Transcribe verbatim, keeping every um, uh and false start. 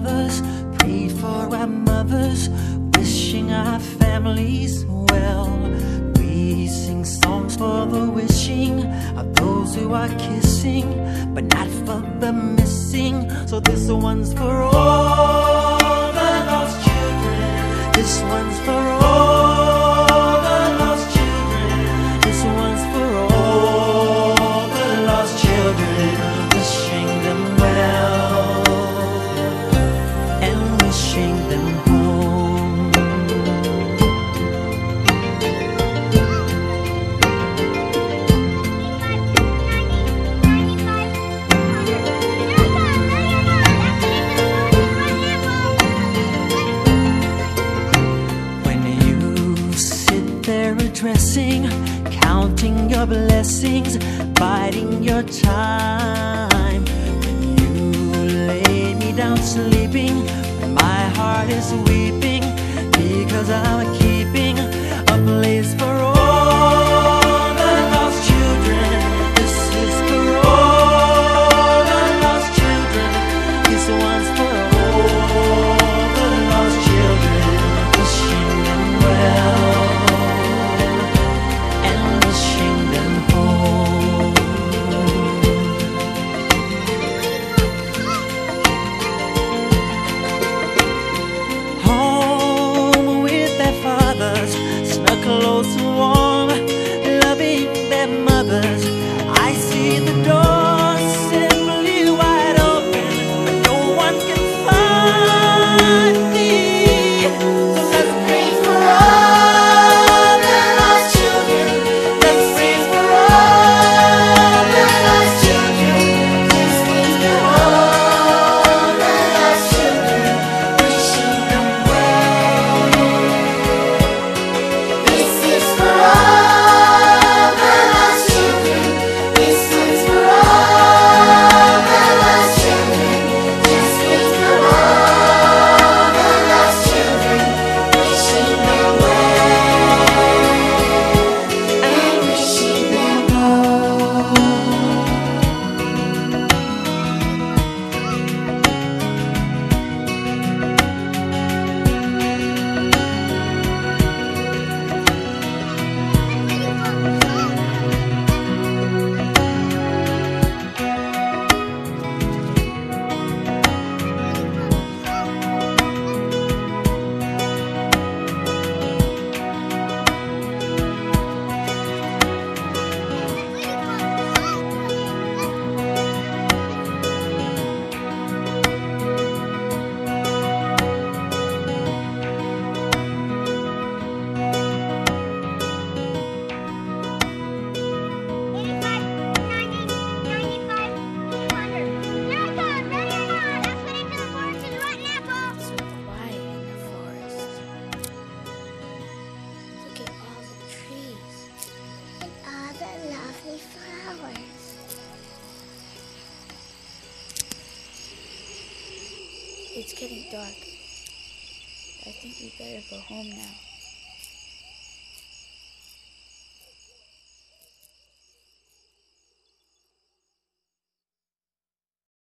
fathers, pray for our mothers, wishing our families well. We sing songs for the wishing of those who are kissing, but not for the missing. So this one's for all the lost children. This one's for all the lost children. This one's for all the lost children, wishing them well and wishing them home. When you sit there addressing, counting your blessings, biding your time, when you lay me down sleeping, when my heart is weeping, because I'm keeping a place for all the lost children. This is for all the lost children. This one's for all the lost children, wishing them well and wishing them home. Home with their fathers, snug, close and warm, loving their mothers. I see the door simply wide open, but no one can find me. So let's pray for all the lost children. Let's pray for all the lost children. Let's pray for all the lost children, wishing them well. This is for all the lost children. This one's for all the lost children. Just wait for all the lost children, wishing them well and wishing them home. Quiet in the forest. Look at all the trees and all the lovely flowers. It's getting dark. I think we better go home now.